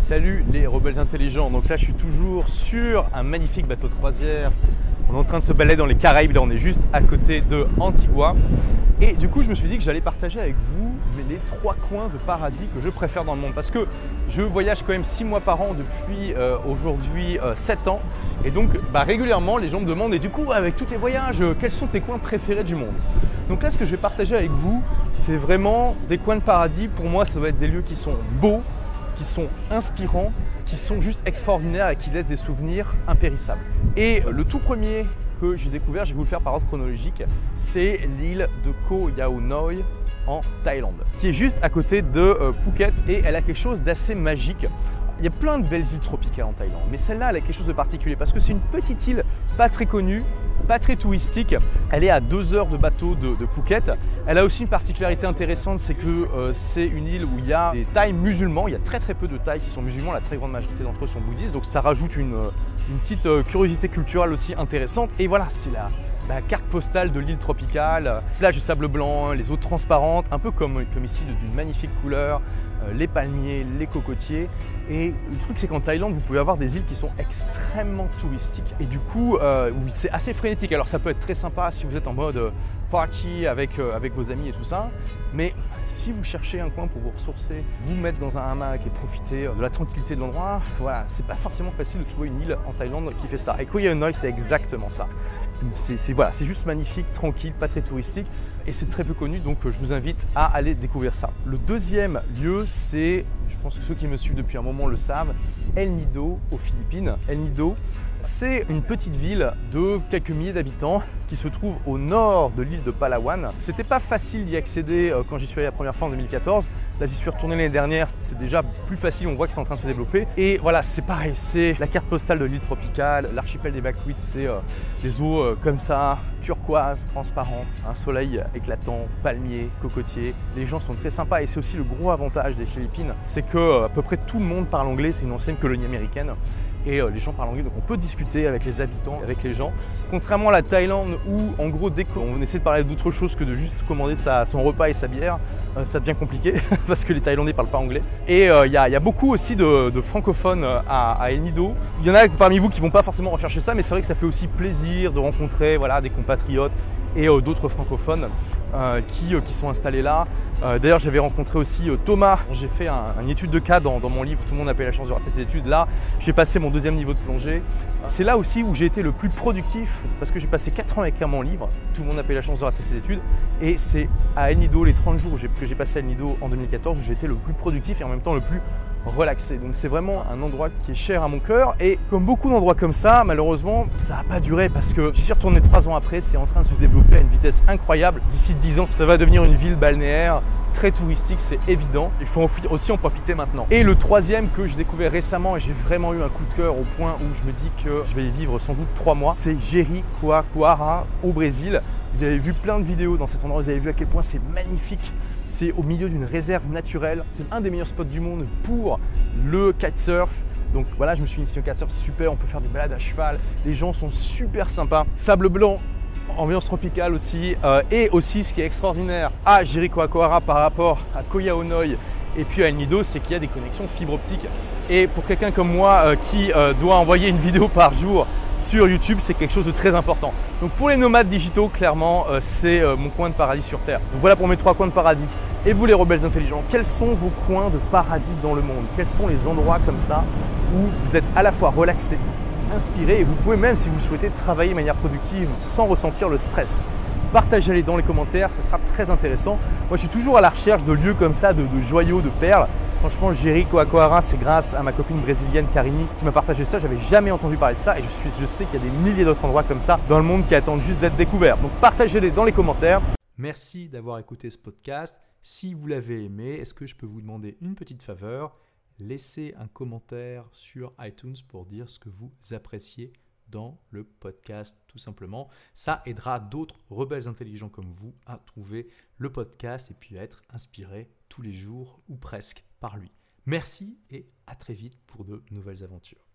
Salut les rebelles intelligents, donc là je suis toujours sur un magnifique bateau de croisière. On est en train de se balader dans les Caraïbes, là on est juste à côté de Antigua. Et du coup je me suis dit que j'allais partager avec vous les 3 coins de paradis que je préfère dans le monde. Parce que je voyage quand même 6 mois par an depuis aujourd'hui 7 ans. Et donc régulièrement les gens me demandent, et du coup avec tous tes voyages, quels sont tes coins préférés du monde? Donc là ce que je vais partager avec vous, c'est vraiment des coins de paradis. Pour moi ça va être des lieux qui sont beaux, qui sont inspirants, qui sont juste extraordinaires et qui laissent des souvenirs impérissables. Et le tout premier que j'ai découvert, je vais vous le faire par ordre chronologique, c'est l'île de Koh Yao Noi en Thaïlande, qui est juste à côté de Phuket, et elle a quelque chose d'assez magique. Il y a plein de belles îles tropicales en Thaïlande, mais celle-là, elle a quelque chose de particulier parce que c'est une petite île pas très connue, pas très touristique. Elle est à 2 heures de bateau de Phuket. Elle a aussi une particularité intéressante, c'est que c'est une île où il y a des Thaïs musulmans. Il y a très peu de Thaïs qui sont musulmans, la très grande majorité d'entre eux sont bouddhistes. Donc ça rajoute une petite curiosité culturelle aussi intéressante. Et voilà, c'est la carte postale de l'île tropicale, plage de sable blanc, les eaux transparentes, un peu comme ici, d'une magnifique couleur, les palmiers, les cocotiers. Et le truc, c'est qu'en Thaïlande, vous pouvez avoir des îles qui sont extrêmement touristiques. Et du coup, c'est assez frénétique. Alors ça peut être très sympa si vous êtes en mode party avec vos amis et tout ça. Mais si vous cherchez un coin pour vous ressourcer, vous mettre dans un hamac et profiter de la tranquillité de l'endroit, voilà, c'est pas forcément facile de trouver une île en Thaïlande qui fait ça. Et Koh Yao Noi, c'est exactement ça. C'est juste magnifique, tranquille, pas très touristique, et c'est très peu connu, donc je vous invite à aller découvrir ça. Le deuxième lieu, c'est, je pense que ceux qui me suivent depuis un moment le savent, El Nido aux Philippines. El Nido, c'est une petite ville de quelques milliers d'habitants qui se trouve au nord de l'île de Palawan. C'était pas facile d'y accéder quand j'y suis allé la première fois en 2014. Là, j'y suis retourné l'année dernière, c'est déjà plus facile, on voit que c'est en train de se développer. Et voilà, c'est pareil, c'est la carte postale de l'île tropicale. L'archipel des Bakwit, c'est des eaux comme ça, turquoise, transparentes, un soleil éclatant, palmiers, cocotiers. Les gens sont très sympas, et c'est aussi le gros avantage des Philippines, c'est que à peu près tout le monde parle anglais, c'est une ancienne colonie américaine. Et les gens parlent anglais, donc on peut discuter avec les habitants, avec les gens. Contrairement à la Thaïlande où, en gros, dès qu'on essaie de parler d'autre chose que de juste commander son repas et sa bière, ça devient compliqué parce que les Thaïlandais ne parlent pas anglais. Et il y a beaucoup aussi de francophones à El Nido. Il y en a parmi vous qui ne vont pas forcément rechercher ça, mais c'est vrai que ça fait aussi plaisir de rencontrer des compatriotes et d'autres francophones qui sont installés là. D'ailleurs, j'avais rencontré aussi Thomas. J'ai fait une étude de cas dans mon livre, Tout le monde a pas eu la chance de rater ses études. Là, j'ai passé mon 2e niveau de plongée. C'est là aussi où j'ai été le plus productif parce que j'ai passé 4 ans à écrire mon livre, Tout le monde a pas eu la chance de rater ses études. Et c'est à El Nido, les 30 jours que j'ai passé à El Nido en 2014, où j'ai été le plus productif et en même temps le plus relaxé. Donc c'est vraiment un endroit qui est cher à mon cœur, et comme beaucoup d'endroits comme ça, malheureusement ça n'a pas duré parce que j'y suis retourné 3 ans après. C'est en train de se développer à une vitesse incroyable. D'ici 10 ans ça va devenir une ville balnéaire très touristique, c'est évident. Il faut aussi en profiter maintenant. Et le 3e que j'ai découvert récemment, et j'ai vraiment eu un coup de cœur au point où je me dis que je vais y vivre sans doute 3 mois, c'est Jericoacoara au Brésil. Vous avez vu plein de vidéos dans cet endroit, vous avez vu à quel point c'est magnifique. C'est au milieu d'une réserve naturelle. C'est un des meilleurs spots du monde pour le kitesurf. Donc voilà, je me suis initié au kitesurf, c'est super, on peut faire des balades à cheval. Les gens sont super sympas. Sable blanc, ambiance tropicale aussi. Et aussi, ce qui est extraordinaire à Jericoacoara par rapport à Koh Yao Noi et puis à El Nido, c'est qu'il y a des connexions fibre optique. Et pour quelqu'un comme moi qui doit envoyer une vidéo par jour sur YouTube, c'est quelque chose de très important. Donc pour les nomades digitaux, clairement, c'est mon coin de paradis sur Terre. Donc voilà pour mes 3 coins de paradis. Et vous les rebelles intelligents, quels sont vos coins de paradis dans le monde? Quels sont les endroits comme ça où vous êtes à la fois relaxé, inspiré, et vous pouvez même, si vous le souhaitez, travailler de manière productive sans ressentir le stress? Partagez-les dans les commentaires, ça sera très intéressant. Moi, je suis toujours à la recherche de lieux comme ça, de joyaux, de perles. Franchement, Jericoacoara, c'est grâce à ma copine brésilienne Karine qui m'a partagé ça. J'avais jamais entendu parler de ça, et je sais qu'il y a des milliers d'autres endroits comme ça dans le monde qui attendent juste d'être découverts. Donc partagez-les dans les commentaires. Merci d'avoir écouté ce podcast. Si vous l'avez aimé, est-ce que je peux vous demander une petite faveur? Laissez un commentaire sur iTunes pour dire ce que vous appréciez dans le podcast, tout simplement. Ça aidera d'autres rebelles intelligents comme vous à trouver le podcast et puis à être inspirés tous les jours ou presque par lui. Merci et à très vite pour de nouvelles aventures.